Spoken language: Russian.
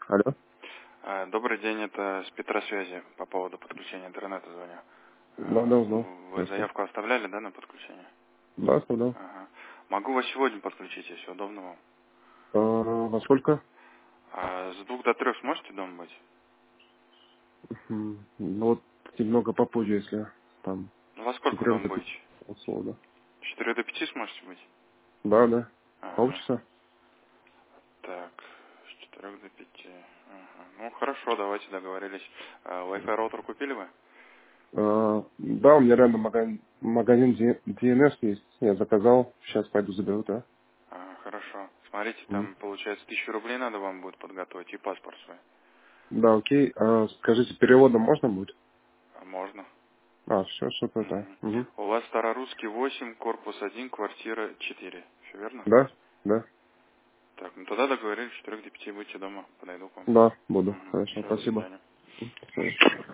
Алло. Добрый день, это с Петросвязи по поводу подключения интернета звоню. Да, да, узнал. Вы заявку оставляли, да, на подключение? Да, оставлял. Ага. Могу вас сегодня подключить, если удобно вам. Во сколько? С 2 до 3 сможете дома быть? Ну вот немного попозже, если там Ну, во с сколько 4 дома до 5 будете? условно. С 4 до 5 сможете быть? Да, да. Ага. Полчаса? Так, с 4 до 5. Ага. Ну, хорошо, давайте договорились. Wi-Fi роутер купили вы? Да, у меня рядом магазин DNS есть. Я заказал. Сейчас пойду заберу, да. Хорошо. Смотрите, Мгм. там, получается, 1000 рублей надо вам будет подготовить и паспорт свой. Да, окей. Скажите, переводом можно будет? Можно. Все, что-то, да. Мгм. Угу. У вас Старорусский 8, корпус 1, квартира 4. Все верно? Да, да. Так, ну тогда договорились, с 4 до 5 будете дома. Подойду к вам. Да, буду. Угу. Хорошо, Все, до спасибо. свидания. До свидания.